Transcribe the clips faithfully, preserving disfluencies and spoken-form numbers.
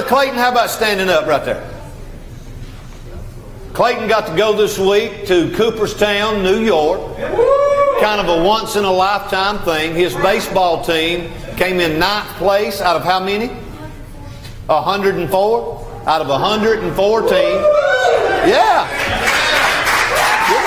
Clayton, how about standing up right there? Clayton got to go this week to Cooperstown, New York. Kind of a once-in-a-lifetime thing. His baseball team came in ninth place out of how many? one hundred four? Out of one hundred fourteen. Yeah. Good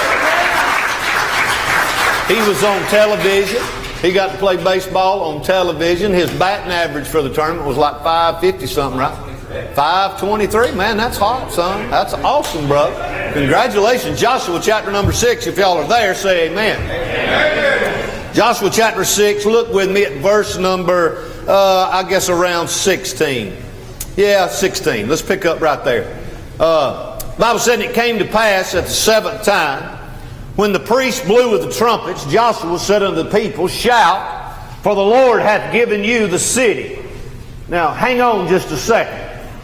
man. He was on television. He got to play baseball on television. His batting average for the tournament was like five fifty something, right? five twenty-three. Man, that's hot, son. That's awesome, bro. Congratulations. Joshua chapter number six. If y'all are there, say amen. Amen. Joshua chapter six. Look with me at verse number, uh, I guess around sixteen. Yeah, sixteen. Let's pick up right there. Uh, the Bible said it came to pass at the seventh time, when the priest blew with the trumpets, Joshua said unto the people, shout, for the Lord hath given you the city. Now, hang on just a second.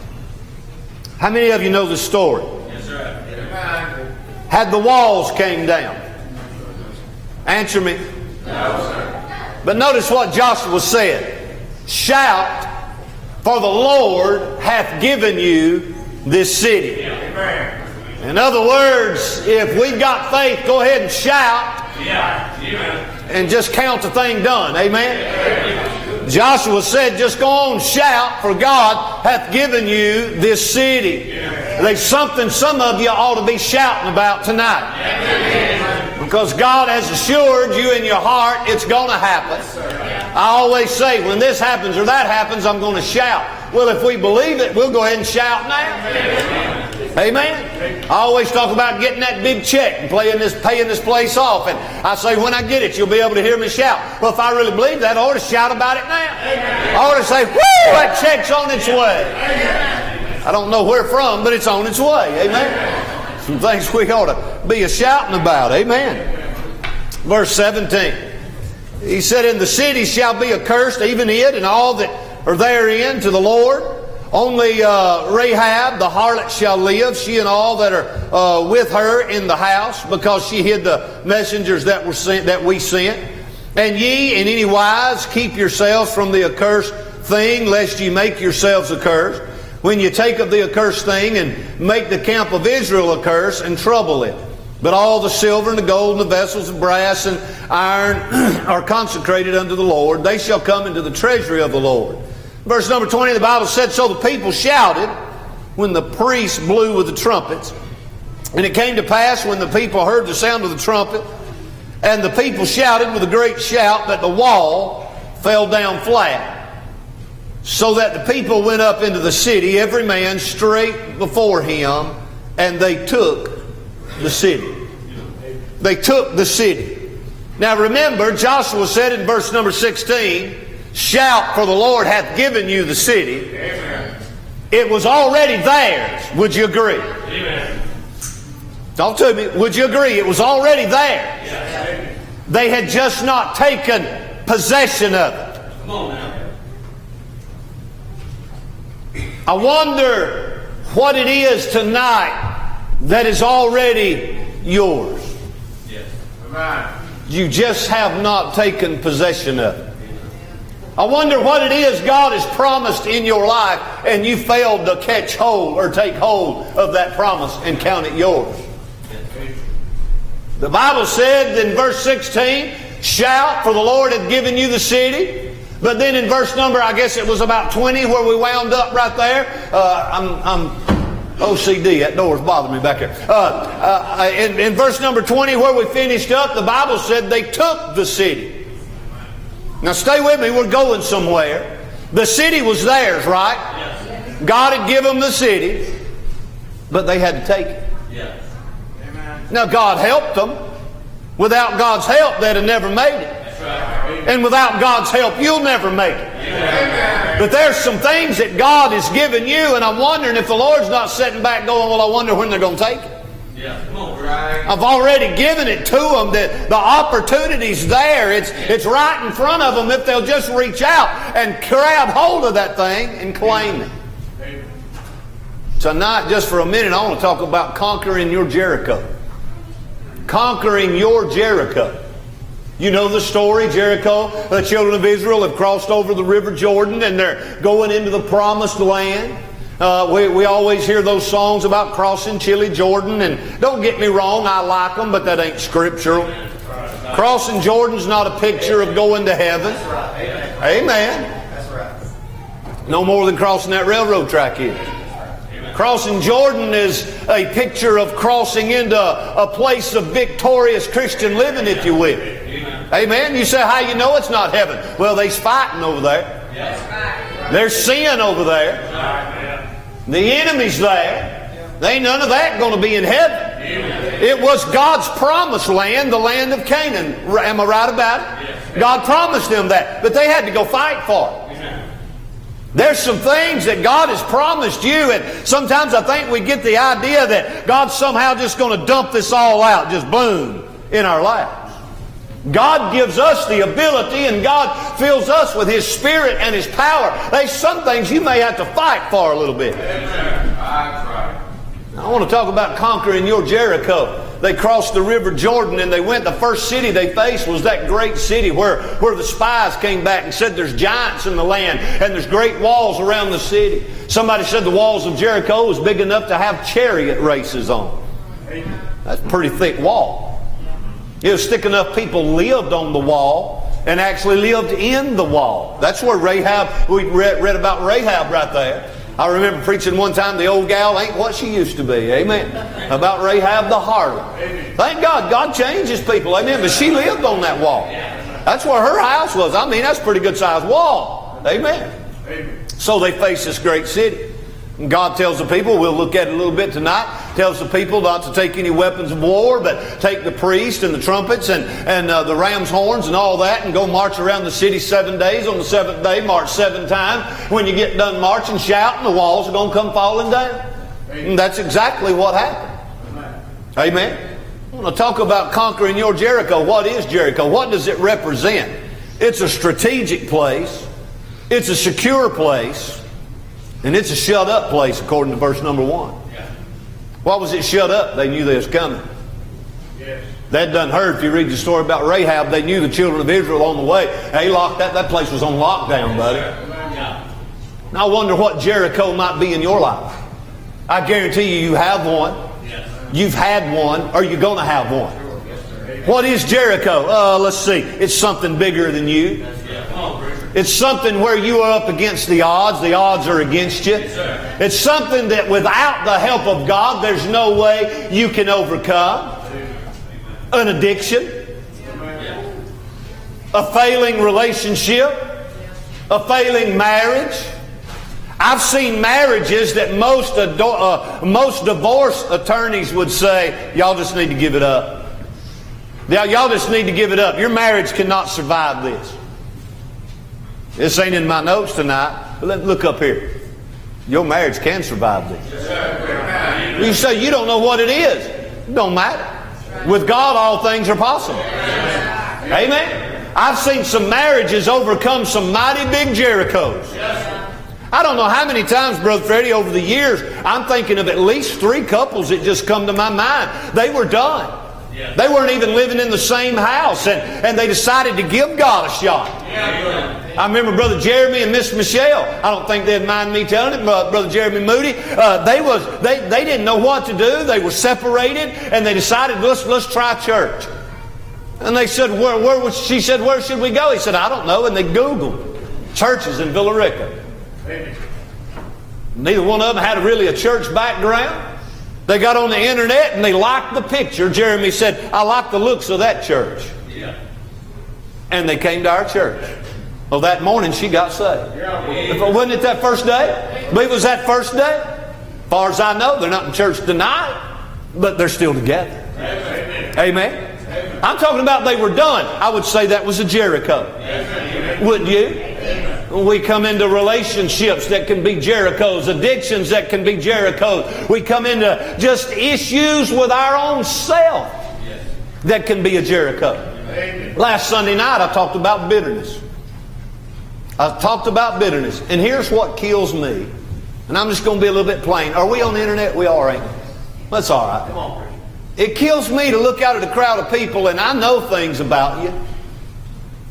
How many of you know this story? Yes, sir. Had the walls came down? Answer me. No, sir. But notice what Joshua said. Shout, for the Lord hath given you this city. Amen. In other words, if we've got faith, go ahead and shout. Yeah. Amen. And just count the thing done. Amen? Joshua said, just go on and shout, for God hath given you this city. There's something some of you ought to be shouting about tonight. Because God has assured you in your heart it's going to happen. I always say, when this happens or that happens, I'm going to shout. Well, if we believe it, we'll go ahead and shout now. Amen. I always talk about getting that big check and paying this, paying this place off. And I say, when I get it, you'll be able to hear me shout. Well, if I really believe that, I ought to shout about it now. I ought to say, whoo, that check's on its way. I don't know where from, but it's on its way. Amen. Some things we ought to be a shouting about. Amen. Verse seventeen. He said, and the city shall be accursed, even it and all that are therein, to the Lord. Only uh, Rahab, the harlot, shall live, she and all that are uh, with her in the house, because she hid the messengers that were sent, that we sent. And ye in any wise keep yourselves from the accursed thing, lest ye make yourselves accursed. When you take of the accursed thing and make the camp of Israel accursed and trouble it. But all the silver and the gold and the vessels of brass and iron are consecrated unto the Lord. They shall come into the treasury of the Lord. Verse number twenty, the Bible said, so the people shouted when the priest blew with the trumpets. And it came to pass when the people heard the sound of the trumpet, and the people shouted with a great shout, that the wall fell down flat. So that the people went up into the city, every man straight before him, and they took the city. They took the city. Now remember, Joshua said in verse number sixteen, shout, for the Lord hath given you the city. Amen. It was already theirs. Would you agree? Amen. Talk to me. Would you agree? It was already theirs. Yes. They had just not taken possession of it. Come on now. I wonder what it is tonight that is already yours. Yes. Amen. You just have not taken possession of it. I wonder what it is God has promised in your life and you failed to catch hold or take hold of that promise and count it yours. The Bible said in verse sixteen, shout, for the Lord hath given you the city. But then in verse number, I guess it was about twenty where we wound up right there. Uh, I'm, I'm O C D, that door's bothering me back here. Uh, uh, in, in verse number twenty where we finished up, the Bible said they took the city. Now stay with me, we're going somewhere. The city was theirs, right? Yes. God had given them the city, but they had to take it. Yes. Amen. Now God helped them. Without God's help, they'd have never made it. That's right. And without God's help, you'll never make it. Amen. But there's some things that God has given you, and I'm wondering if the Lord's not sitting back going, well, I wonder when they're going to take it. Yeah, come on, right. I've already given it to them. The, the opportunity's there. It's, it's right in front of them if they'll just reach out and grab hold of that thing and claim it. Tonight, just for a minute, I want to talk about conquering your Jericho. Conquering your Jericho. You know the story, Jericho. The children of Israel have crossed over the River Jordan and they're going into the promised land. Uh, we, we always hear those songs about crossing chilly Jordan, and don't get me wrong, I like them, but that ain't scriptural. Crossing Jordan's not a picture of going to heaven. Amen. No more than crossing that railroad track is. Crossing Jordan is a picture of crossing into a place of victorious Christian living, if you will. Amen. You say, how you know it's not heaven? Well, there's fighting over there. There's sin over there. The enemy's there. There ain't none of that going to be in heaven. It was God's promised land, the land of Canaan. Am I right about it? God promised them that, but they had to go fight for it. There's some things that God has promised you, and sometimes I think we get the idea that God's somehow just going to dump this all out, just boom, in our lives. God gives us the ability, and God fills us with His Spirit and His power. There's some things you may have to fight for a little bit. I want to talk about conquering your Jericho. They crossed the River Jordan and they went. The first city they faced was that great city where, where the spies came back and said there's giants in the land and there's great walls around the city. Somebody said the walls of Jericho was big enough to have chariot races on. That's a pretty thick wall. It was thick enough people lived on the wall and actually lived in the wall. That's where Rahab, we read, read about Rahab right there. I remember preaching one time, the old gal ain't what she used to be. Amen. About Rahab the harlot. Thank God, God changes people. Amen. But she lived on that wall. That's where her house was. I mean, that's a pretty good sized wall. Amen. So they face this great city. And God tells the people, we'll look at it a little bit tonight, tells the people not to take any weapons of war, but take the priest and the trumpets and, and uh, the ram's horns and all that and go march around the city seven days. On the seventh day, march seven times. When you get done marching, shouting, the walls are going to come falling down. And that's exactly what happened. Amen. I want to talk about conquering your Jericho. What is Jericho? What does it represent? It's a strategic place. It's a secure place. And it's a shut up place, according to verse number one. Why was it shut up? They knew they was coming. Yes. That done heard, if you read the story about Rahab, they knew the children of Israel on the way. They locked that. That place was on lockdown, buddy. Yeah. Now I wonder what Jericho might be in your life. I guarantee you, you have one. Yes. You've had one, or you're going to have one. Yes, what is Jericho? Uh, let's see. It's something bigger than you. Yes, it's something where you are up against the odds. The odds are against you. Yes, it's something that without the help of God, there's no way you can overcome. An addiction. A failing relationship. A failing marriage. I've seen marriages that most, ado- uh, most divorce attorneys would say, y'all just need to give it up. Y'all just need to give it up. Your marriage cannot survive this. This ain't in my notes tonight, but let's look up here. Your marriage can survive this. You say you don't know what it is. It don't matter. With God, all things are possible. Amen. I've seen some marriages overcome some mighty big Jerichos. I don't know how many times, Brother Freddie, over the years, I'm thinking of at least three couples that just come to my mind. They were done. They weren't even living in the same house, and, and they decided to give God a shot. I remember Brother Jeremy and Miss Michelle. I don't think they'd mind me telling it, but Brother Jeremy Moody, uh, they was they, they didn't know what to do. They were separated, and they decided, let's let's try church. And they said, where, where was, she said, where should we go? He said, I don't know. And they Googled churches in Villa Rica. Neither one of them had really a church background. They got on the internet and they liked the picture. Jeremy said, I like the looks of that church. Yeah. And they came to our church. Well, that morning she got saved. Yeah. Wasn't it that first day? I believe it was that first day. As far as I know, they're not in church tonight, but they're still together. Amen. Amen. Amen. I'm talking about they were done. I would say that was a Jericho. Amen. Wouldn't you? Amen. We come into relationships that can be Jerichos, addictions that can be Jerichos. We come into just issues with our own self that can be a Jericho. Amen. Last Sunday night I talked about bitterness. I talked about bitterness. And here's what kills me. And I'm just going to be a little bit plain. Are we on the internet? We are, ain't we? That's all right. Come on. It kills me to look out at a crowd of people and I know things about you.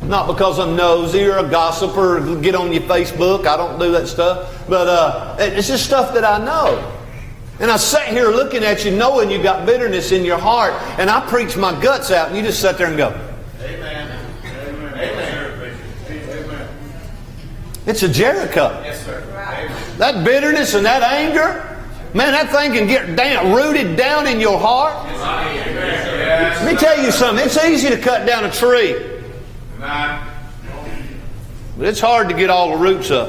Not because I'm nosy or a gossiper or get on your Facebook. I don't do that stuff. But uh, it's just stuff that I know. And I sat here looking at you knowing you got bitterness in your heart. And I preach my guts out and you just sit there and go. Amen. Amen. Amen. Amen. It's a Jericho. Yes, sir. Amen. That bitterness and that anger, man, that thing can get down, rooted down in your heart. Yes. Let me tell you something. It's easy to cut down a tree. Amen. But it's hard to get all the roots up.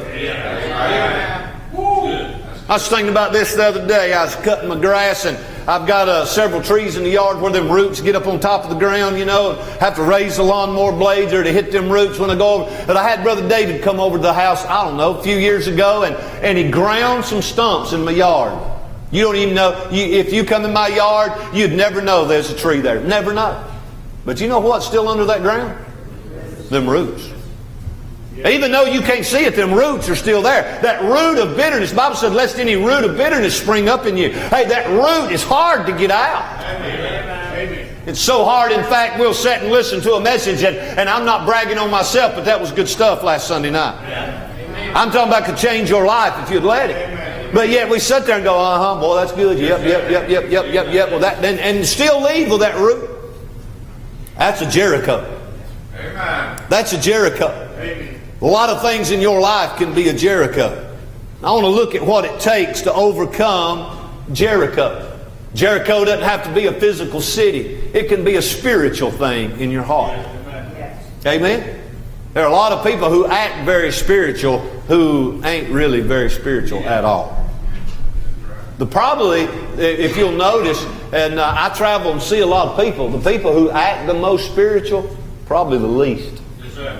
I was thinking about this the other day. I was cutting my grass, and I've got uh, several trees in the yard where them roots get up on top of the ground, you know, and have to raise the lawnmower blades or to hit them roots when I go over. But I had Brother David come over to the house, I don't know, a few years ago, and, and he ground some stumps in my yard. You don't even know. You, if you come in my yard, you'd never know there's a tree there. Never know. But you know what's still under that ground? Them roots. Even though you can't see it, them roots are still there. That root of bitterness, the Bible said, lest any root of bitterness spring up in you. Hey, that root is hard to get out. Amen. It's so hard, in fact, we'll sit and listen to a message, and, and I'm not bragging on myself, but that was good stuff last Sunday night. Amen. I'm talking about could change your life if you'd let it. Amen. But yet we sit there and go, uh-huh, boy, that's good. Yep, yep, yep, yep, yep, yep, yep. Well, that, and, and still leave with that root. That's a Jericho. Amen. That's a Jericho. Amen. A lot of things in your life can be a Jericho. I want to look at what it takes to overcome Jericho. Jericho doesn't have to be a physical city. It can be a spiritual thing in your heart. Amen. Amen? There are a lot of people who act very spiritual who ain't really very spiritual at all. The probably, if you'll notice, and uh, I travel and see a lot of people, the people who act the most spiritual, probably the least. Yes, sir.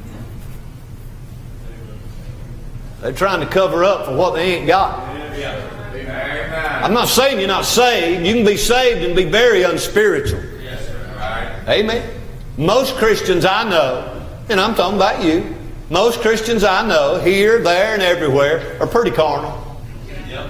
They're trying to cover up for what they ain't got. I'm not saying you're not saved. You can be saved and be very unspiritual. Yes, sir. Amen. Most Christians I know, and I'm talking about you, most Christians I know, here, there, and everywhere, are pretty carnal. Yep.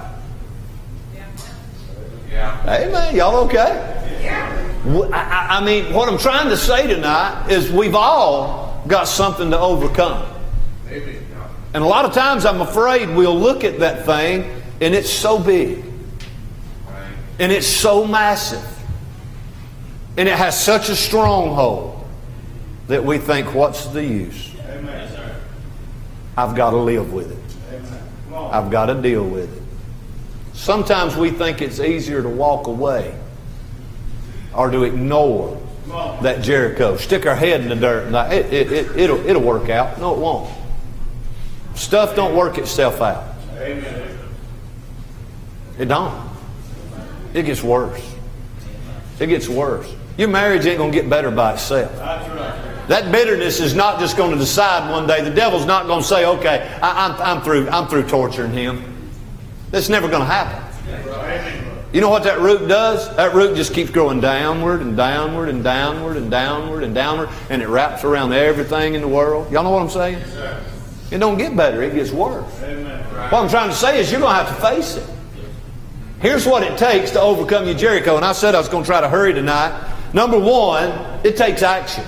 Yeah. Amen. Y'all okay? Yeah. I, I mean, what I'm trying to say tonight is we've all got something to overcome. Amen. And a lot of times I'm afraid we'll look at that thing and it's so big. And it's so massive. And it has such a stronghold that we think, what's the use? Amen. I've got to live with it. I've got to deal with it. Sometimes we think it's easier to walk away or to ignore that Jericho. Stick our head in the dirt and like, it, it, it, it'll, it'll work out. No, it won't. Stuff don't work itself out. Amen. It don't. It gets worse. It gets worse. Your marriage ain't going to get better by itself. That's right. That bitterness is not just going to decide one day. The devil's not going to say, okay, I, I'm, I'm through I'm through torturing him. That's never going to happen. You know what that root does? That root just keeps growing downward and downward and downward and downward and downward, and it wraps around everything in the world. Y'all know what I'm saying? Yes, it don't get better. It gets worse. Amen. What I'm trying to say is you're going to have to face it. Here's what it takes to overcome your Jericho. And I said I was going to try to hurry tonight. Number one, it takes action.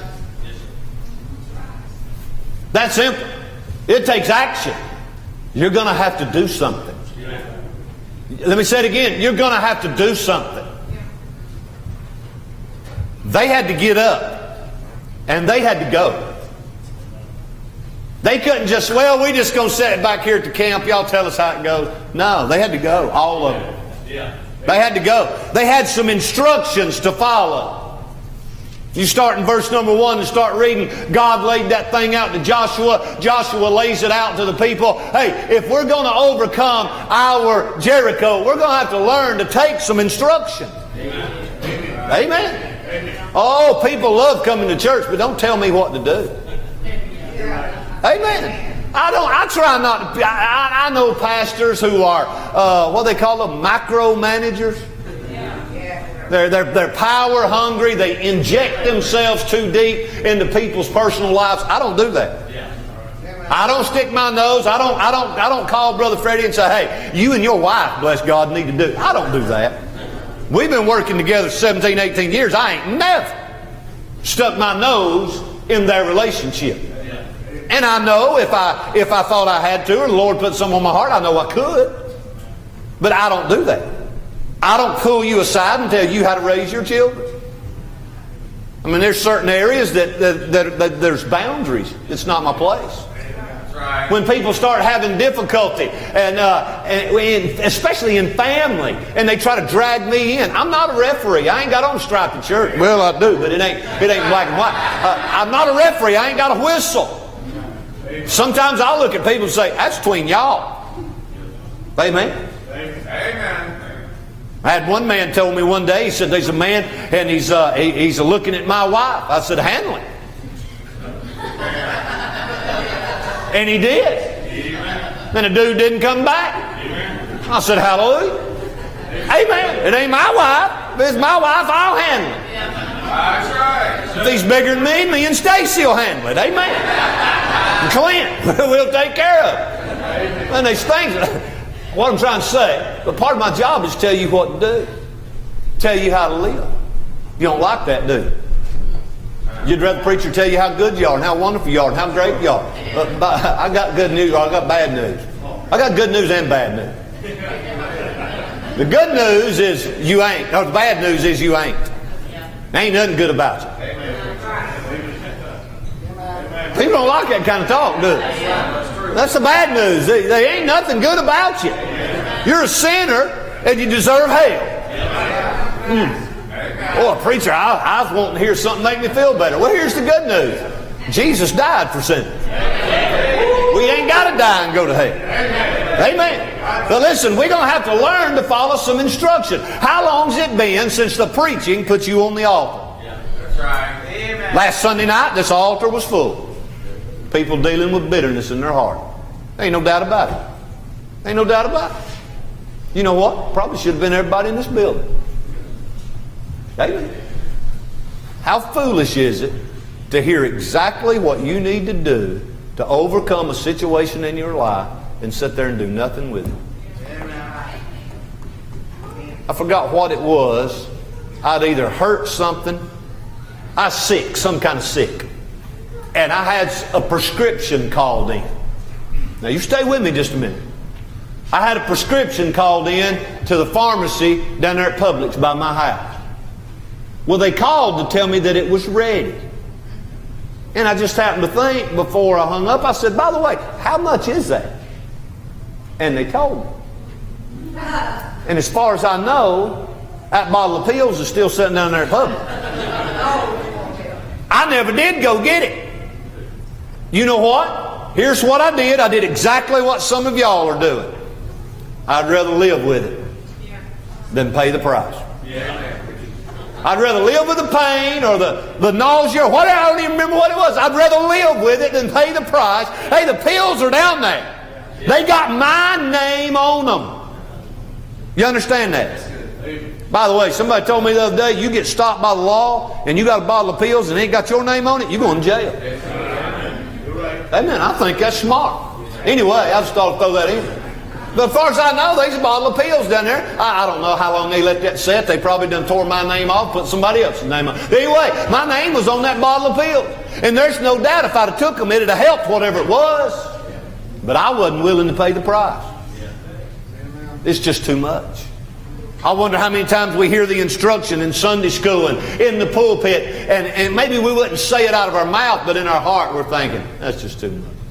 That's simple. It takes action. You're going to have to do something. Let me say it again. You're going to have to do something. They had to get up. And they had to go. They couldn't just, well, we just going to sit back here at the camp. Y'all tell us how it goes. No, they had to go. All of them. Yeah. They had to go. They had some instructions to follow. You start in verse number one and start reading. God laid that thing out to Joshua. Joshua lays it out to the people. Hey, if we're going to overcome our Jericho, we're going to have to learn to take some instruction. Amen. Amen. Amen. Oh, people love coming to church, but don't tell me what to do. Amen. I don't. I try not to. I, I know pastors who are uh, what they call them, micromanagers. They're, they're, they're power hungry. They inject themselves too deep into people's personal lives. I don't do that. I don't stick my nose. I don't. I don't. I don't call Brother Freddie and say, "Hey, you and your wife, bless God, need to do." I don't do that. We've been working together seventeen, eighteen years. I ain't never stuck my nose in their relationship. And I know if I if I thought I had to, or the Lord put something on my heart, I know I could. But I don't do that. I don't pull you aside and tell you how to raise your children. I mean, there's certain areas that, that, that, that there's boundaries. It's not my place. When people start having difficulty, and, uh, and in, especially in family, and they try to drag me in, I'm not a referee. I ain't got on striped at church. Well, I do, but it ain't it ain't black and white. Uh, I'm not a referee. I ain't got a whistle. Sometimes I look at people and say, "That's between y'all." Amen. Amen. I had one man told me one day. He said, "There's a man, and he's uh, he, he's looking at my wife." I said, "Handle it." And he did. And the dude didn't come back. I said, "Hallelujah." Amen. It ain't my wife. If it's my wife, I'll handle it. That's right. If he's bigger than me, me and Stacy will handle it. Amen. And Clint, we'll take care of it. And these things, what I'm trying to say, but part of my job is to tell you what to do. Tell you how to live. You don't like that, do you? You'd rather the preacher tell you how good you are and how wonderful you are and how great you are. But, but I got good news, or I got bad news. I got good news and bad news. The good news is you ain't. Or the bad news is you ain't. There ain't nothing good about you. People don't like that kind of talk, do they? That's the bad news. There ain't nothing good about you. You're a sinner and you deserve hell. Mm. Oh, preacher, I, I was wanting to hear something make me feel better. Well, here's the good news. Jesus died for sinners. We ain't got to die and go to hell. Amen. But listen, we're going to have to learn to follow some instruction. How long's it been since the preaching put you on the altar? That's right. Amen. Last Sunday night, this altar was full. People dealing with bitterness in their heart. Ain't no doubt about it. Ain't no doubt about it. You know what? Probably should have been everybody in this building. Amen. How foolish is it to hear exactly what you need to do to overcome a situation in your life and sit there and do nothing with it? I forgot what it was. I'd either hurt something, I was sick, some kind of sick, and I had a prescription called in. Now you stay with me just a minute. I had a prescription called in to the pharmacy down there at Publix by my house. Well, they called to tell me that it was ready. And I just happened to think before I hung up, I said, "By the way, how much is that?" And they told me. And as far as I know, that bottle of pills is still sitting down there at Publix. I never did go get it. You know what? Here's what I did. I did exactly what some of y'all are doing. I'd rather live with it than pay the price. I'd rather live with the pain or the, the nausea or whatever. I don't even remember what it was. I'd rather live with it than pay the price. Hey, the pills are down there. They got my name on them. You understand that? By the way, somebody told me the other day, you get stopped by the law and you got a bottle of pills and it ain't got your name on it, you're going to jail. Amen. I think that's smart. Anyway, I just thought I'd throw that in. But as far as I know, there's a bottle of pills down there. I, I don't know how long they let that set. They probably done tore my name off, put somebody else's name on. Anyway, my name was on that bottle of pills. And there's no doubt if I'd have took them, it'd have helped whatever it was. But I wasn't willing to pay the price. It's just too much. I wonder how many times we hear the instruction in Sunday school and in the pulpit, and, and maybe we wouldn't say it out of our mouth, but in our heart we're thinking, that's just too much.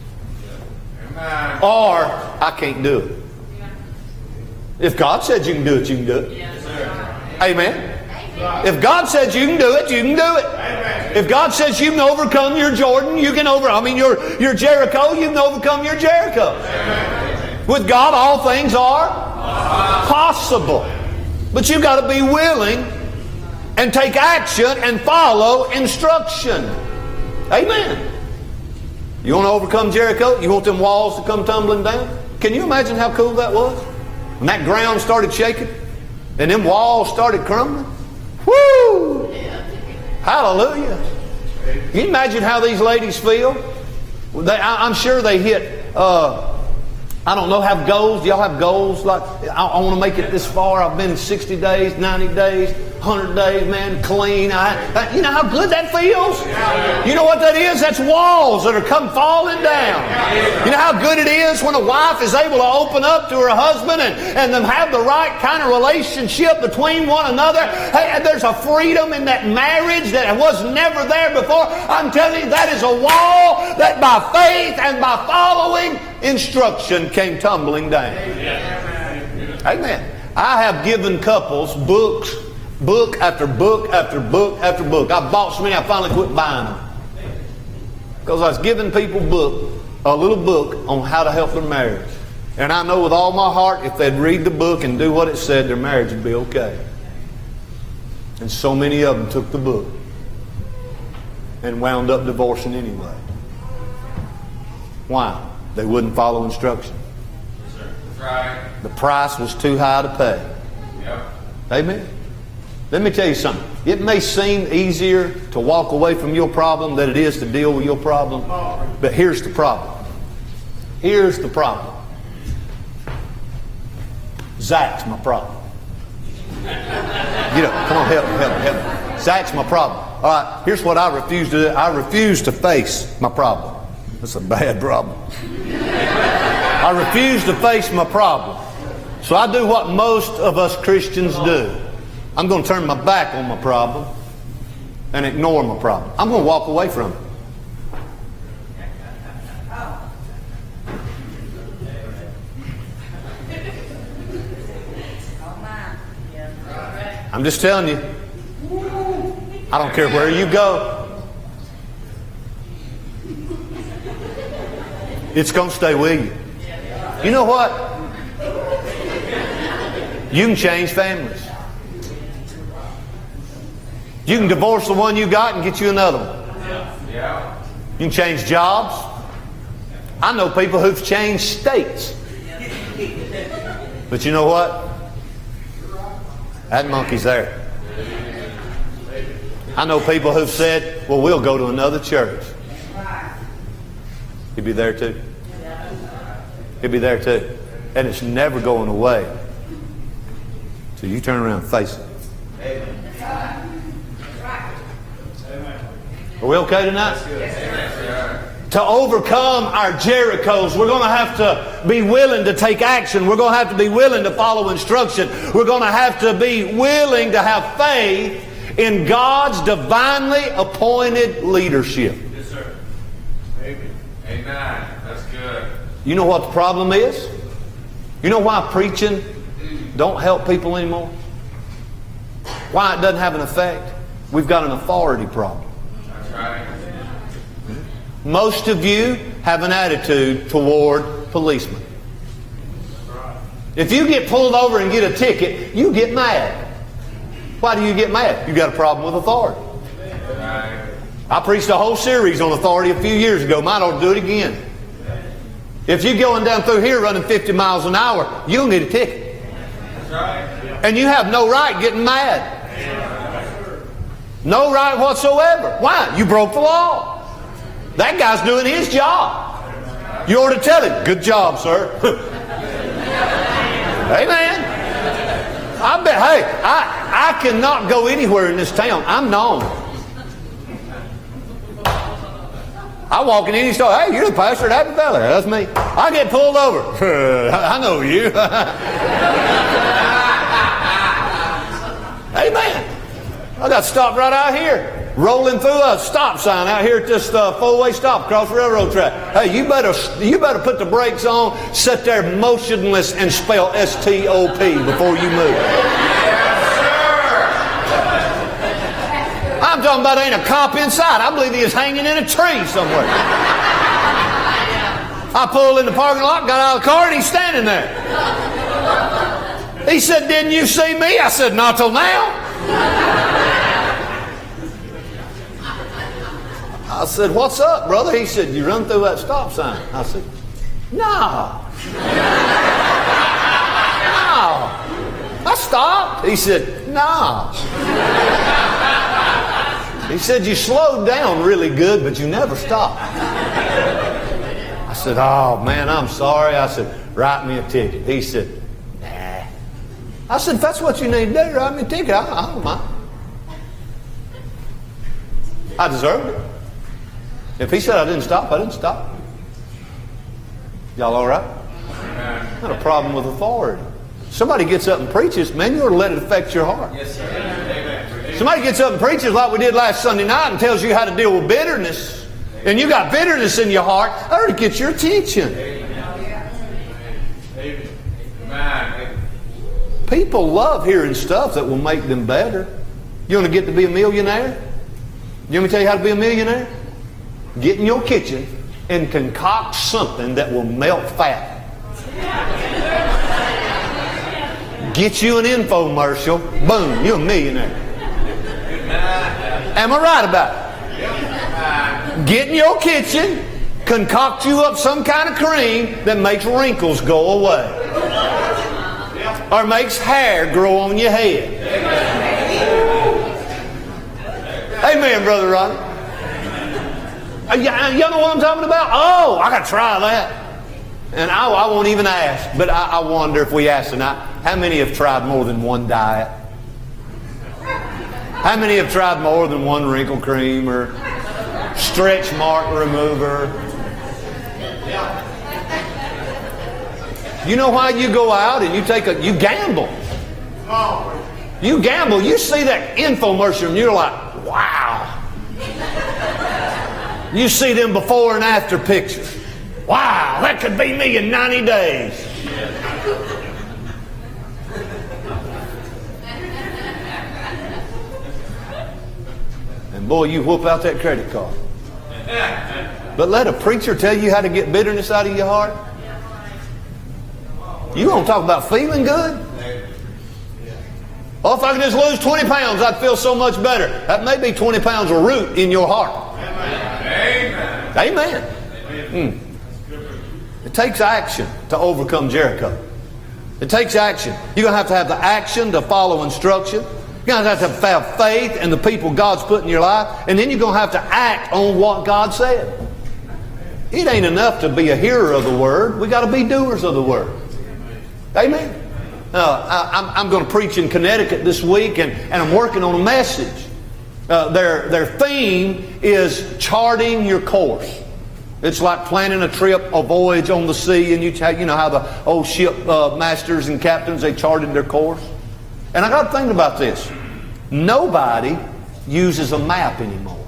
Or, I can't do it. If God said you can do it, you can do it. Amen. If God says you can do it, you can do it. If God says you can overcome your Jordan, you can over. I mean, your your Jericho, you can overcome your Jericho. With God, all things are possible. But you've got to be willing and take action and follow instruction. Amen. You want to overcome Jericho? You want them walls to come tumbling down? Can you imagine how cool that was? When that ground started shaking and them walls started crumbling. Woo! Hallelujah. Can you imagine how these ladies feel? They, I, I'm sure they hit, uh, I don't know, have goals. Do y'all have goals? Like, I, I want to make it this far. I've been sixty days, ninety days, one hundred days, man, clean. I, I, you know how good that feels? You know what that is? That's walls that are come falling down. You know how good it is when a wife is able to open up to her husband and, and them have the right kind of relationship between one another. Hey, there's a freedom in that marriage that was never there before. I'm telling you, that is a wall that by faith and by following instruction came tumbling down. Amen. Amen. I have given couples books, book after book after book after book. I bought so many I finally quit buying them. Because I was giving people book, a little book on how to help their marriage. And I know with all my heart if they'd read the book and do what it said, their marriage would be okay. And so many of them took the book and wound up divorcing anyway. Why? They wouldn't follow instruction. That's right. The price was too high to pay. Yep. Amen. Let me tell you something. It may seem easier to walk away from your problem than it is to deal with your problem. But here's the problem. Here's the problem. Zach's my problem. Get up. Come on, help me, help me, help me. Zach's my problem. All right, here's what I refuse to do. I refuse to face my problem. That's a bad problem. I refuse to face my problem. So I do what most of us Christians do. I'm going to turn my back on my problem and ignore my problem. I'm going to walk away from it. I'm just telling you. I don't care where you go. It's going to stay with you. You know what? You can change families. You can divorce the one you got and get you another one. You can change jobs. I know people who've changed states. But you know what? That monkey's there. I know people who've said, well, we'll go to another church. He'll be there too. He'll be there too. And it's never going away. So you turn around and face it. Are we okay tonight? To overcome our Jerichos, we're going to have to be willing to take action. We're going to have to be willing to follow instruction. We're going to have to be willing to have faith in God's divinely appointed leadership. Yes, sir. Amen. Amen. That's good. You know what the problem is? You know why preaching don't help people anymore? Why it doesn't have an effect? We've got an authority problem. That's right. Most of you have an attitude toward policemen. If you get pulled over and get a ticket, you get mad. Why do you get mad? You got a problem with authority. I preached a whole series on authority a few years ago. Might ought to do it again. If you're going down through here running fifty miles an hour, you don't need a ticket. And you have no right getting mad. No right whatsoever. Why? You broke the law. That guy's doing his job. You ought to tell him, good job, sir. Amen. I bet, hey, I, I cannot go anywhere in this town. I'm known. I walk in any store, hey, you're the pastor at Happy Valley. That's me. I get pulled over. I know you. Amen. I got stopped right out here. Rolling through a stop sign out here at this uh, four-way stop across the railroad track. Hey, you better you better put the brakes on, sit there motionless, and spell S T O P before you move. Yes, sir. I'm talking about ain't a cop inside. I believe he is hanging in a tree somewhere. I pulled in the parking lot, got out of the car, and he's standing there. He said, "Didn't you see me?" I said, "Not till now." I said, "What's up, brother?" He said, "You run through that stop sign." I said, "No." No. I stopped. He said, "No." He said, "You slowed down really good, but you never stopped." I said, oh man, I'm sorry. I said, write me a ticket. He said, nah. I said, if that's what you need to do, write me a ticket. I, I don't mind. I deserved it. If he said I didn't stop, I didn't stop. Y'all all right? Not a problem with authority. Somebody gets up and preaches, man, you ought to let it affect your heart. Yes, sir. Amen. Somebody gets up and preaches like we did last Sunday night and tells you how to deal with bitterness, and you got bitterness in your heart, that ought to get your attention. Amen. People love hearing stuff that will make them better. You want to get to be a millionaire? You want me to tell you how to be a millionaire? Get in your kitchen and concoct something that will melt fat. Get you an infomercial. Boom, you're a millionaire. Am I right about it? Get in your kitchen, concoct you up some kind of cream that makes wrinkles go away. Or makes hair grow on your head. Amen, Brother Ronnie. You know what I'm talking about? Oh, I got to try that. And I, I won't even ask, but I, I wonder if we ask tonight, how many have tried more than one diet? How many have tried more than one wrinkle cream or stretch mark remover? You know why you go out and you take a, you gamble. You gamble, you see that infomercial and you're like, wow. You see them before and after pictures. Wow, that could be me in ninety days. And boy, you whoop out that credit card. But let a preacher tell you how to get bitterness out of your heart. You want to talk about feeling good? Oh, if I could just lose twenty pounds, I'd feel so much better. That may be twenty pounds of root in your heart. Amen. Amen. Mm. It takes action to overcome Jericho. It takes action. You're going to have to have the action to follow instruction. You're going to have to have faith in the people God's put in your life. And then you're going to have to act on what God said. It ain't enough to be a hearer of the Word. We've got to be doers of the Word. Amen. Uh, I, I'm, I'm going to preach in Connecticut this week, and, and I'm working on a message. Uh, their, their theme is charting your course. It's like planning a trip, a voyage on the sea, and you, you know how the old ship uh, masters and captains, they charted their course. And I got to think about this. Nobody uses a map anymore.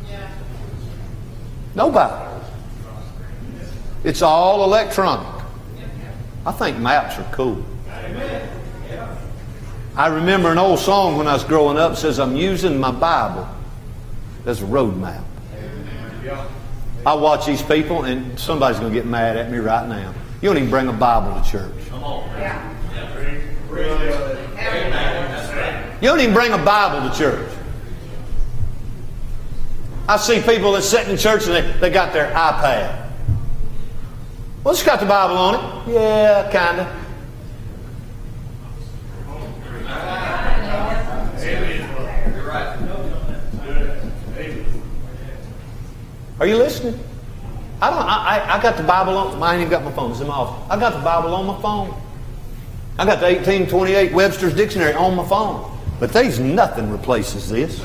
Nobody. It's all electronic. I think maps are cool. I remember an old song when I was growing up that says, I'm using my Bible as a road map. I watch these people, and somebody's going to get mad at me right now. You don't even bring a Bible to church. You don't even bring a Bible to church. I see people that sit in church and they, they got their iPad. Well, it's got the Bible on it. Yeah, kind of. Are you listening? I don't. I, I got the Bible on. I ain't even got my phone. It's in my office. I got the Bible on my phone. I got the eighteen twenty-eight Webster's Dictionary on my phone. But there's nothing replaces this.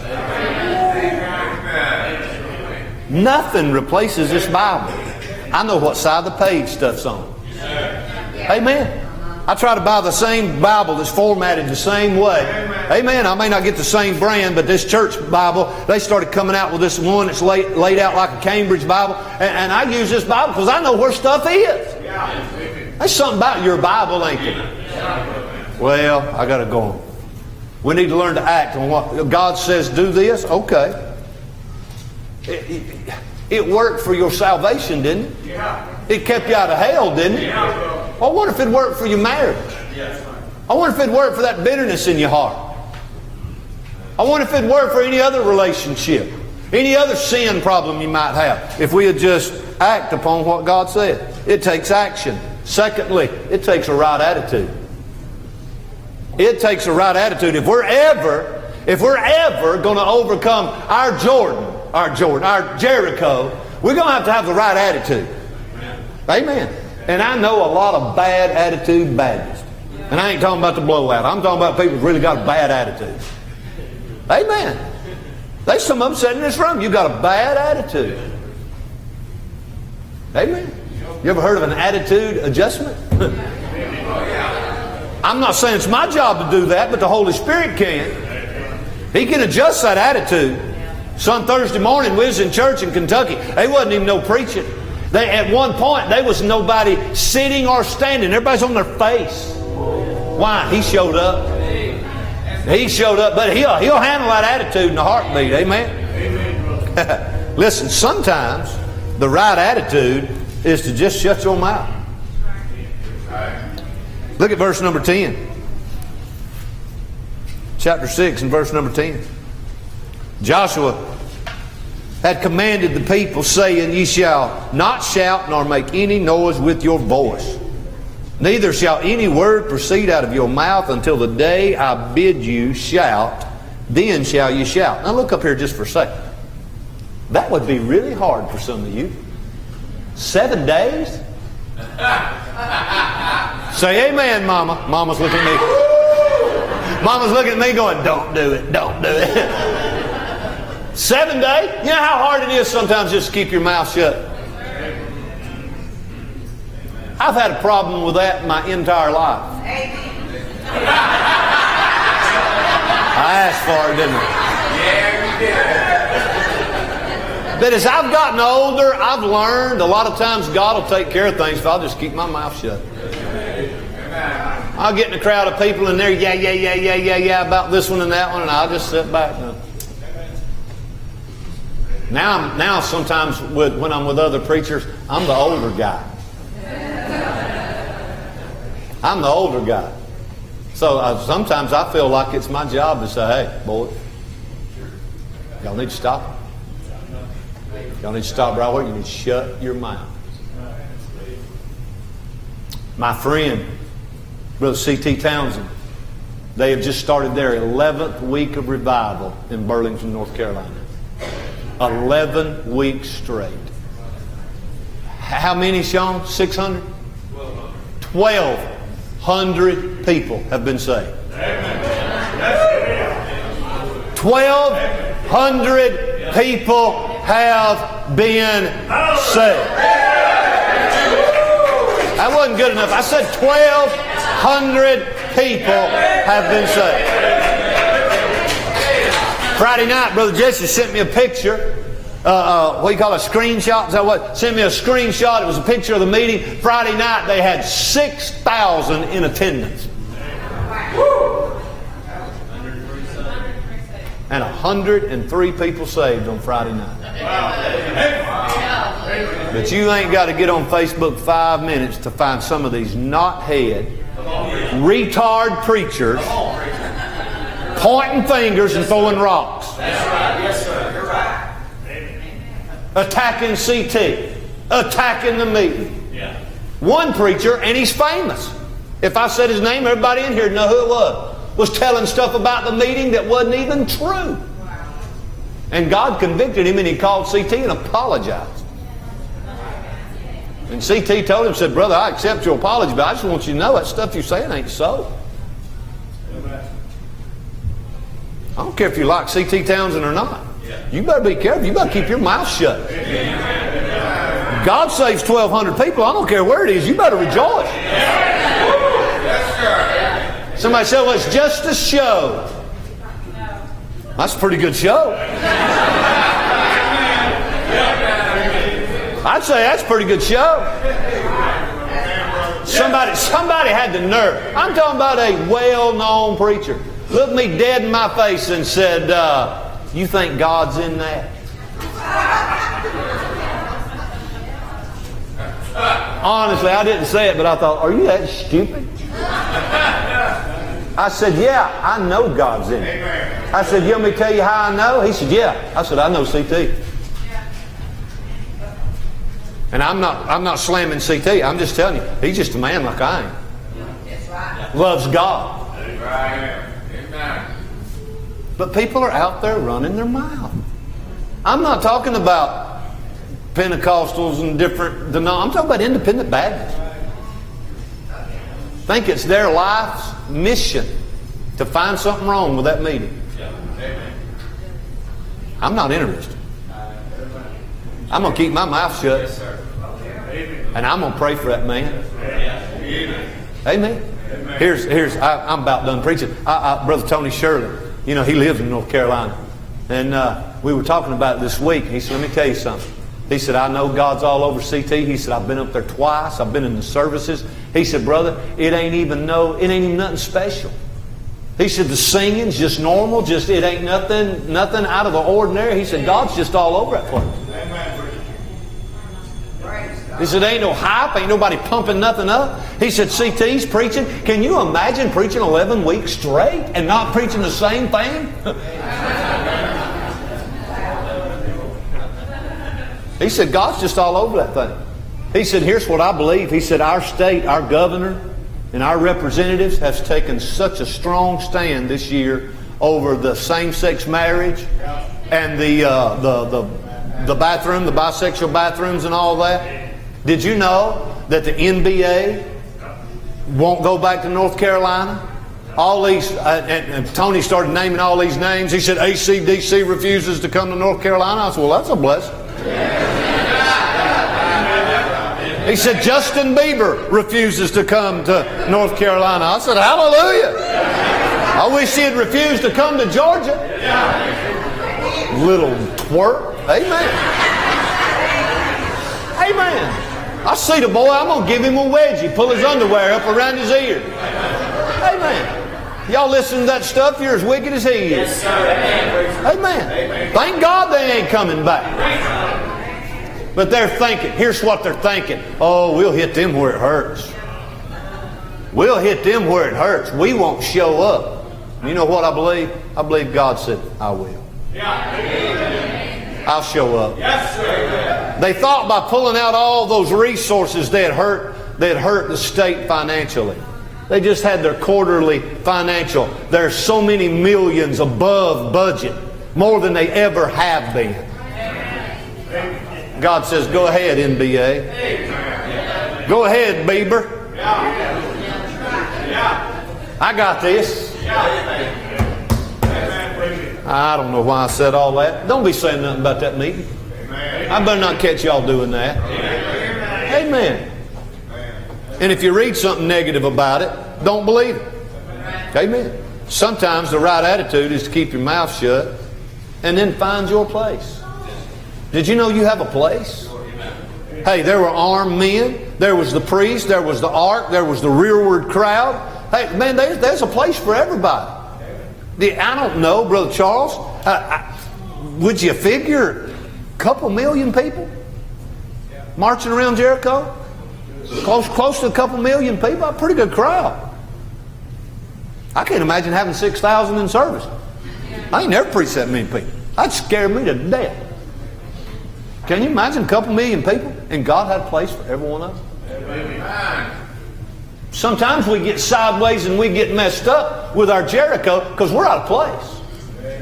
Nothing replaces this Bible. I know what side of the page stuff's on. Amen. I try to buy the same Bible that's formatted the same way. Amen. I may not get the same brand, but this church Bible, they started coming out with this one that's laid, laid out like a Cambridge Bible. And, and I use this Bible because I know where stuff is. There's something about your Bible, ain't there? Well, I got to go on. We need to learn to act on what God says, do this. Okay. It, it, it worked for your salvation, didn't it? It kept you out of hell, didn't it? I wonder if it worked for your marriage. I wonder if it worked for that bitterness in your heart. I wonder if it worked for any other relationship, any other sin problem you might have. If we would just act upon what God said. It takes action. Secondly, it takes a right attitude. It takes a right attitude. If we're ever, if we're ever going to overcome our Jordan, our Jordan, our Jericho, we're going to have to have the right attitude. Amen. And I know a lot of bad attitude Baptists. And I ain't talking about the blowout. I'm talking about people who've really got a bad attitude. Amen. There's some of them sitting in this room. You've got a bad attitude. Amen. You ever heard of an attitude adjustment? I'm not saying it's my job to do that, but the Holy Spirit can. He can adjust that attitude. Son, Thursday morning, we was in church in Kentucky. They wasn't even no preaching. They, at one point, there was nobody sitting or standing. Everybody's on their face. Why? He showed up. He showed up, but he'll, he'll handle that attitude in a heartbeat. Amen? Amen. Listen, sometimes the right attitude is to just shut your mouth. Look at verse number ten. Chapter six and verse number ten. Joshua had commanded the people, saying, Ye shall not shout nor make any noise with your voice. Neither shall any word proceed out of your mouth until the day I bid you shout. Then shall you shout. Now look up here just for a second. That would be really hard for some of you. Seven days? Say amen, Mama. Mama's looking at me. Mama's looking at me going, don't do it, don't do it. Seven days? You know how hard it is sometimes just to keep your mouth shut? I've had a problem with that my entire life. I asked for it, didn't I? Yeah, you did. But as I've gotten older, I've learned a lot of times God will take care of things if I'll just keep my mouth shut. I'll get in a crowd of people and they're yeah, yeah, yeah, yeah, yeah, yeah about this one and that one, and I'll just sit back. And now, I'm, now sometimes with, when I'm with other preachers, I'm the older guy. I'm the older guy. So uh, sometimes I feel like it's my job to say, hey, boy, y'all need to stop. Y'all need to stop right where you need to shut your mouth. My friend, Brother C T Townsend, they have just started their eleventh week of revival in Burlington, North Carolina. eleven weeks straight. How many, Sean? six hundred? twelve hundred people have been saved. twelve hundred people have been saved. That wasn't good enough. I said twelve hundred people have been saved. Friday night, Brother Jesse sent me a picture. Uh, uh, what do you call it? A screenshot? Is that what? Sent me a screenshot. It was a picture of the meeting. Friday night, they had six thousand in attendance. And one hundred three people saved on Friday night. But you ain't got to get on Facebook five minutes to find some of these knothead, retard preachers pointing fingers and throwing rocks. That's right. Yes, sir. You're right. Attacking C T. Attacking the meeting. Yeah. One preacher, and he's famous. If I said his name, everybody in here would know who it was. Was telling stuff about the meeting that wasn't even true. And God convicted him and he called C T and apologized. And C T told him, said, brother, I accept your apology, but I just want you to know that stuff you're saying ain't so. I don't care if you like C T Townsend or not. You better be careful. You better keep your mouth shut. God saves twelve hundred people. I don't care where it is. You better rejoice. Somebody said, well, it's just a show. That's a pretty good show. I'd say that's a pretty good show. Somebody, somebody had the nerve. I'm talking about a well-known preacher. Looked me dead in my face and said, uh, you think God's in that? Honestly, I didn't say it, but I thought, are you that stupid? I said, yeah, I know God's in it. I said, you want me to tell you how I know? He said, yeah. I said, I know C T. And I'm not I'm not slamming C T. I'm just telling you, he's just a man like I am. Loves God. But people are out there running their mouth. I'm not talking about Pentecostals and different denom- I'm talking about independent Baptists. Think it's their life's mission to find something wrong with that meeting. I'm not interested. I'm going to keep my mouth shut. And I'm going to pray for that man. Amen. Here's, here's. I, I'm about done preaching. I, I, Brother Tony Shirley, you know, he lives in North Carolina. And uh, we were talking about it this week. He said, let me tell you something. He said, I know God's all over C T. He said, I've been up there twice. I've been in the services. He said, brother, it ain't even no, it ain't even nothing special. He said, the singing's just normal. Just it ain't nothing, nothing out of the ordinary. He said, God's just all over that place. He said, ain't no hype, ain't nobody pumping nothing up. He said, C T's preaching. Can you imagine preaching eleven weeks straight and not preaching the same thing? He said, God's just all over that thing. He said, here's what I believe. He said, our state, our governor, and our representatives has taken such a strong stand this year over the same-sex marriage and the, uh, the, the, the bathroom, the bisexual bathrooms and all that. Did you know that the N B A won't go back to North Carolina? All these, uh, and, and Tony started naming all these names. He said A C D C refuses to come to North Carolina. I said, well, that's a blessing. He said Justin Bieber refuses to come to North Carolina. I said, hallelujah. I wish he'd refused to come to Georgia. Little twerp. Amen. Amen. I see the boy, I'm going to give him a wedgie, pull his underwear up around his ear. Amen. Y'all listen to that stuff, you're as wicked as he is. Yes, sir. Amen. Amen. Thank God they ain't coming back. But they're thinking, here's what they're thinking. Oh, we'll hit them where it hurts. We'll hit them where it hurts. We won't show up. You know what I believe? I believe God said, I will. I'll show up. Yes, sir. They thought by pulling out all those resources they'd hurt, they'd hurt the state financially. They just had their quarterly financial. There's so many millions above budget, more than they ever have been. God says, go ahead, N B A. Go ahead, Bieber. I got this. I don't know why I said all that. Don't be saying nothing about that meeting. I better not catch y'all doing that. Amen. And if you read something negative about it, don't believe it. Amen. Sometimes the right attitude is to keep your mouth shut and then find your place. Did you know you have a place? Hey, there were armed men. There was the priest. There was the ark. There was the rearward crowd. Hey, man, there's, there's a place for everybody. The, I don't know, Brother Charles. Uh, I, would you figure a couple million people marching around Jericho? Close, close to a couple million people. A pretty good crowd. I can't imagine having six thousand in service. I ain't never preached that many people. That'd scare me to death. Can you imagine a couple million people? And God had a place for every one of them. Sometimes we get sideways and we get messed up with our Jericho because we're out of place.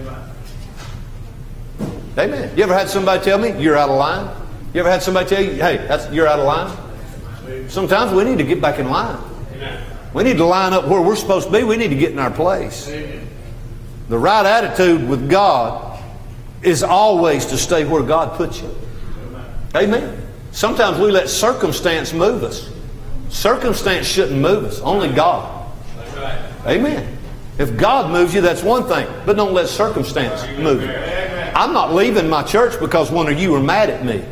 Amen. You ever had somebody tell me you're out of line? You ever had somebody tell you, hey, that's, you're out of line? Sometimes we need to get back in line. We need to line up where we're supposed to be. We need to get in our place. The right attitude with God is always to stay where God puts you. Amen. Sometimes we let circumstance move us. Circumstance shouldn't move us. Only God. Amen. If God moves you, that's one thing. But don't let circumstance move you. I'm not leaving my church because one of you are mad at me.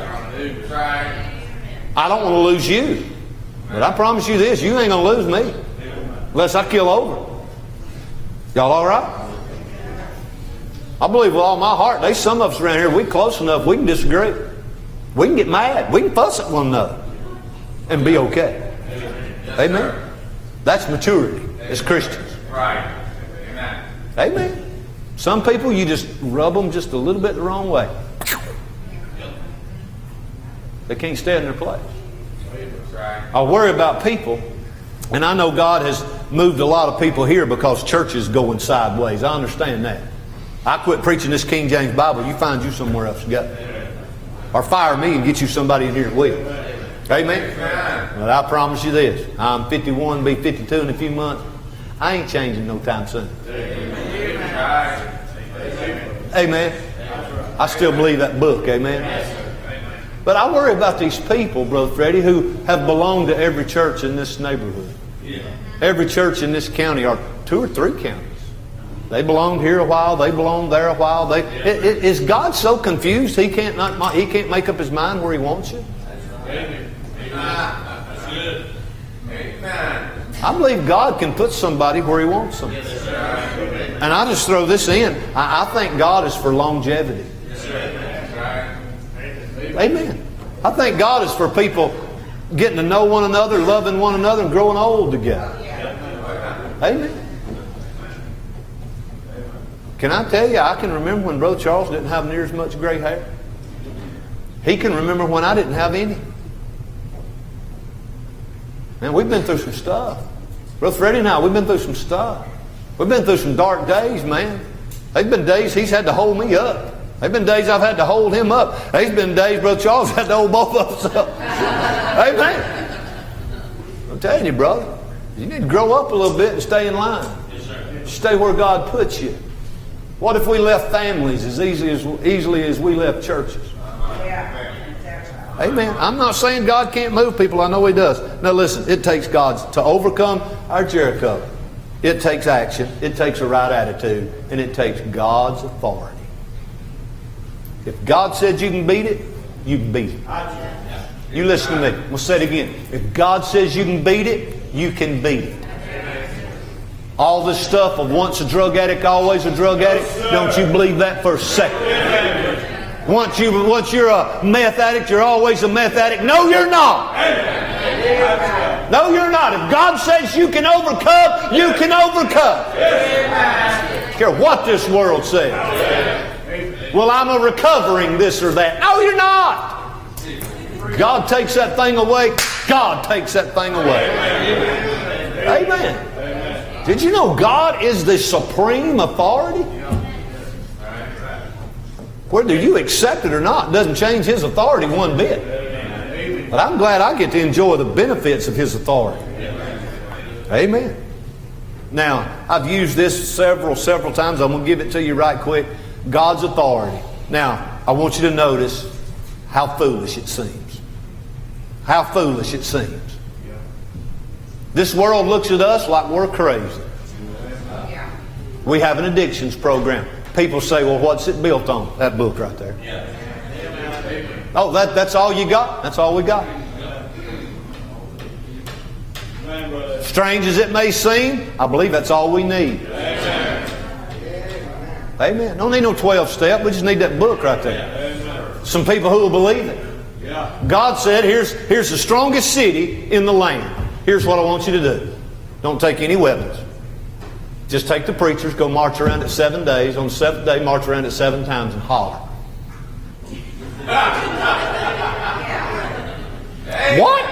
I don't want to lose you. But I promise you this, you ain't going to lose me. Unless I kill over. Y'all all right? I believe with all my heart, there's some of us around here, we close enough, we can disagree. We can get mad. We can fuss at one another. And be okay. Amen. That's maturity as Christians. Right. Amen. Amen. Some people, you just rub them just a little bit the wrong way. They can't stay in their place. I worry about people, and I know God has moved a lot of people here because church is going sideways. I understand that. I quit preaching this King James Bible. You find you somewhere else to go. Or fire me and get you somebody in here that will. Amen? But I promise you this. I'm fifty-one, be fifty-two in a few months. I ain't changing no time soon. Amen. I still believe that book. Amen. But I worry about these people, Brother Freddie, who have belonged to every church in this neighborhood. Every church in this county, or two or three counties. They belonged here a while. They belonged there a while. They, it, it, is God so confused He can't not, He can't make up His mind where He wants you? Amen. That's good. Amen. I believe God can put somebody where He wants them. And I just throw this in. I, I think God is for longevity. Amen. I think God is for people getting to know one another, loving one another, and growing old together. Amen. Can I tell you, I can remember when Brother Charles didn't have near as much gray hair. He can remember when I didn't have any. Man, we've been through some stuff. Brother Freddie and I, we've been through some stuff. We've been through some dark days, man. There's been days He's had to hold me up. There's been days I've had to hold him up. There's been days Brother Charles had to hold both of us up. Amen. I'm telling you, brother, you need to grow up a little bit and stay in line. Yes, sir. Stay where God puts you. What if we left families as easily as easily as we left churches? Amen. I'm not saying God can't move people. I know He does. Now listen, it takes God's to overcome our Jericho. It takes action. It takes a right attitude. And it takes God's authority. If God said you can beat it, you can beat it. You listen to me. We'll say it again. If God says you can beat it, you can beat it. All this stuff of once a drug addict, always a drug addict, don't you believe that for a second. Once, you, once you're a meth addict, you're always a meth addict. No, you're not. No, you're not. If God says you can overcome, you can overcome. I don't care what this world says. Well, I'm a recovering this or that. No, you're not. God takes that thing away. God takes that thing away. Amen. Did you know God is the supreme authority? Whether you accept it or not, it doesn't change His authority one bit. But I'm glad I get to enjoy the benefits of His authority. Amen. Now, I've used this several, several times. I'm going to give it to you right quick. God's authority. Now, I want you to notice how foolish it seems. How foolish it seems. This world looks at us like we're crazy. We have an addictions program. People say, well, what's it built on? That book right there. Oh, that, that's all you got? That's all we got. Strange as it may seem, I believe that's all we need. Amen. Don't need no twelve step. We just need that book right there. Some people who will believe it. God said, here's, here's the strongest city in the land. Here's what I want you to do. Don't take any weapons. Just take the preachers, go march around it seven days. On the seventh day, march around it seven times and holler. What?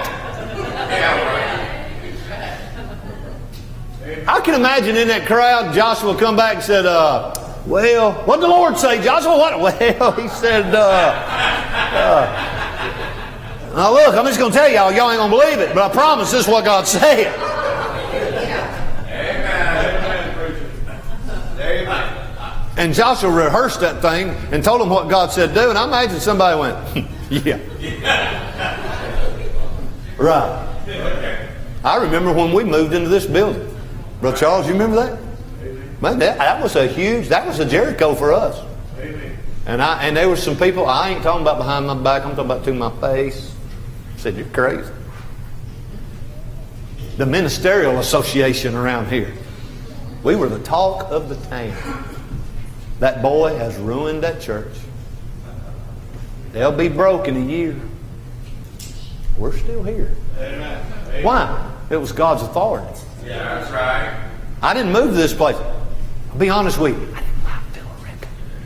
I can imagine in that crowd, Joshua come back and said, uh, well, what did the Lord say, Joshua? What? Well, he said, uh, uh, now look, I'm just going to tell y'all, y'all ain't going to believe it, but I promise this is what God said. And Joshua rehearsed that thing and told him what God said do, and I imagine somebody went, yeah. Right. I remember when we moved into this building. Brother Charles, you remember that? Man, that, that was a huge, that was a Jericho for us. And I and there were some people, I ain't talking about behind my back, I'm talking about to my face. I said, you're crazy. The ministerial association around here. We were the talk of the town. That boy has ruined that church. They'll be broke in a year. We're still here. Amen. Amen. Why? It was God's authority. Yeah, that's right. I didn't move to this place. I'll be honest with you. I didn't like Billerica.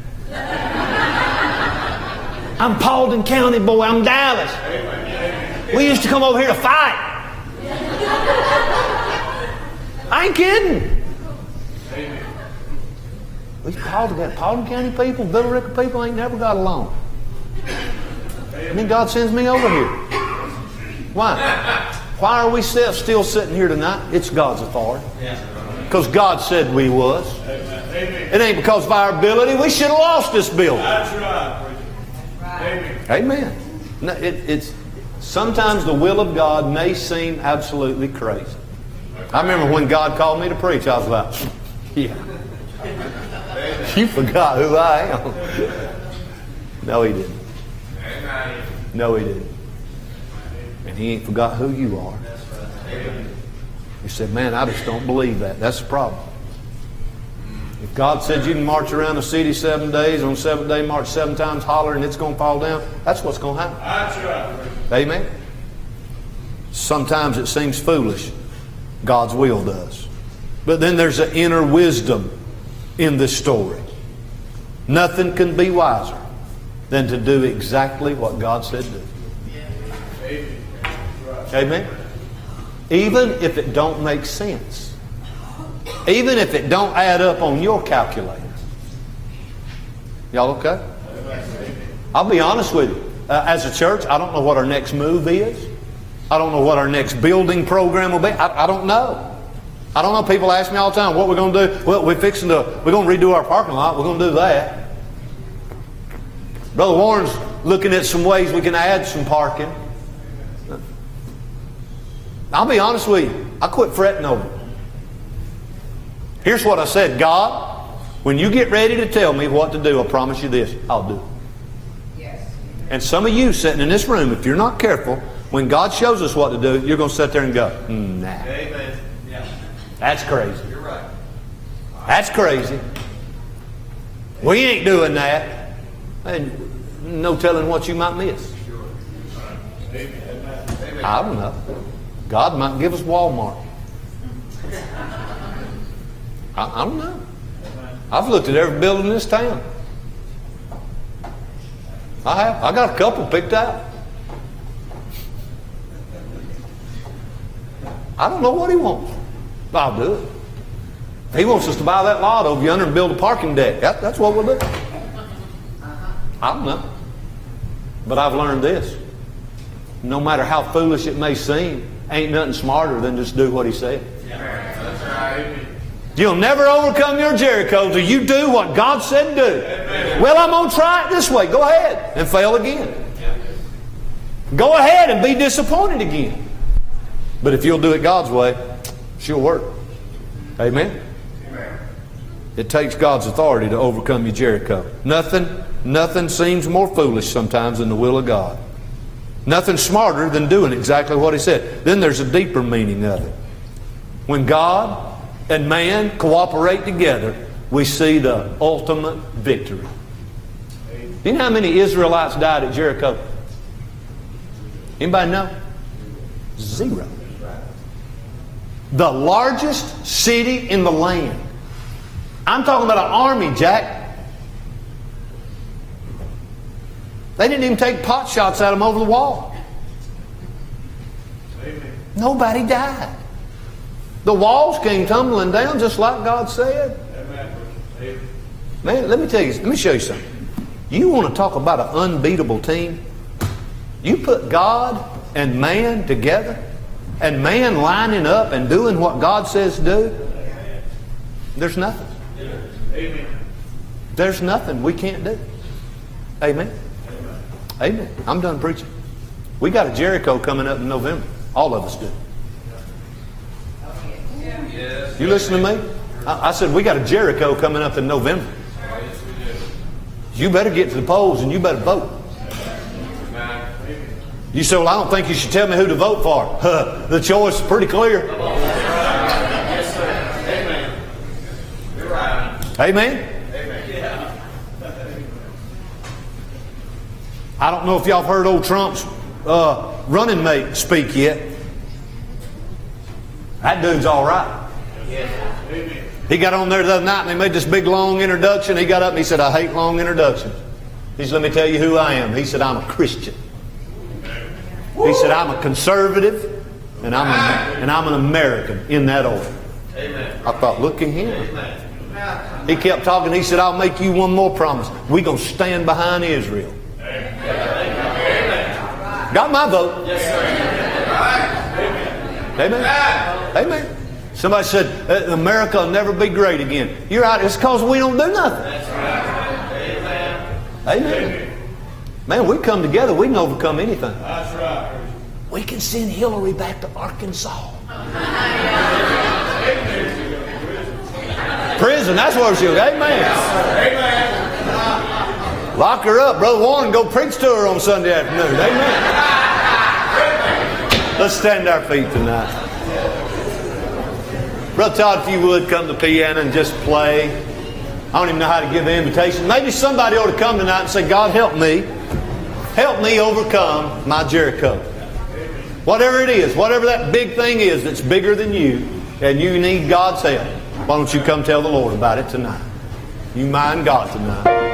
I'm Paulding County boy. I'm Dallas. We used to come over here to fight. I ain't kidding. We Paulding, Paulding County people, Billerica people ain't never got along. And then God sends me over here. Why? Why are we still still sitting here tonight? It's God's authority. Because God said we was. It ain't because of our ability. We should have lost this building. That's right. Amen. No, it, it's sometimes the will of God may seem absolutely crazy. I remember when God called me to preach, I was like, yeah. You forgot who I am. No, He didn't. No, He didn't. And He ain't forgot who you are. He said, man, I just don't believe that. That's the problem. If God said you can march around the city seven days, on the seventh day march seven times, holler, and it's going to fall down, that's what's going to happen. That's right. Amen? Sometimes it seems foolish. God's will does. But then there's an inner wisdom in this story. Nothing can be wiser than to do exactly what God said do. Amen? Even if it don't make sense. Even if it don't add up on your calculator. Y'all okay? I'll be honest with you. Uh, as a church, I don't know what our next move is. I don't know what our next building program will be. I, I don't know. I don't know. People ask me all the time, what we're going to do. Well, we're fixing to, we're going to redo our parking lot. We're going to do that. Brother Warren's looking at some ways we can add some parking. I'll be honest with you. I quit fretting over it. Here's what I said. God, when you get ready to tell me what to do, I promise you this. I'll do it. Yes. And some of you sitting in this room, if you're not careful, when God shows us what to do, you're going to sit there and go, mm, nah. Amen. Yeah. That's crazy. You're right. That's crazy. We ain't doing that. And no telling what you might miss. I don't know. God might give us Walmart. I, I don't know. I've looked at every building in this town. I have. I got a couple picked out. I don't know what He wants. But I'll do it. If He wants us to buy that lot over yonder and build a parking deck, that, that's what we'll do. I don't know. But I've learned this. No matter how foolish it may seem, ain't nothing smarter than just do what He said. That's right. You'll never overcome your Jericho till you do what God said do. Amen. Well, I'm going to try it this way. Go ahead and fail again. Go ahead and be disappointed again. But if you'll do it God's way, she'll work. Amen? Amen. It takes God's authority to overcome your Jericho. Nothing, nothing seems more foolish sometimes than the will of God. Nothing smarter than doing exactly what He said. Then there's a deeper meaning of it. When God and man cooperate together, we see the ultimate victory. You know how many Israelites died at Jericho? Anybody know? Zero. The largest city in the land. I'm talking about an army, Jack. They didn't even take pot shots at them over the wall. Nobody died. The walls came tumbling down just like God said. Man, let me tell you, let me show you something. You want to talk about an unbeatable team? You put God and man together, and man lining up and doing what God says to do, there's nothing. There's nothing we can't do. Amen. Amen. I'm done preaching. We got a Jericho coming up in November. All of us do. Yes. You listen to me? I, I said we got a Jericho coming up in November. Yes, we do. You better get to the polls and you better vote. Amen. You say, well, I don't think you should tell me who to vote for. Huh, the choice is pretty clear. Yes, sir. Amen. You're right. Amen? Amen. Yeah. I don't know if y'all have heard old Trump's uh, running mate speak yet. That dude's all right. He got on there the other night and they made this big long introduction. He got up and he said, I hate long introductions. He said, let me tell you who I am. He said, I'm a Christian. He said, I'm a conservative and I'm, a, and I'm an American in that order. Amen. I thought, look at him. Amen. He kept talking. He said, I'll make you one more promise. We're going to stand behind Israel. Amen. Got my vote. Yes, sir. Amen. Amen. Somebody said, uh, America will never be great again. You're right. It's because we don't do nothing. That's right. Amen. Amen. Man, we come together, we can overcome anything. That's right. We can send Hillary back to Arkansas. Prison, that's where she'll go. Amen. Amen. Lock her up. Brother Warren, go preach to her on Sunday afternoon. Amen. Let's stand to our feet tonight. Brother Todd, if you would, come to the piano and just play. I don't even know how to give the invitation. Maybe somebody ought to come tonight and say, God, help me. Help me overcome my Jericho. Whatever it is, whatever that big thing is that's bigger than you, and you need God's help, why don't you come tell the Lord about it tonight? You mind God tonight.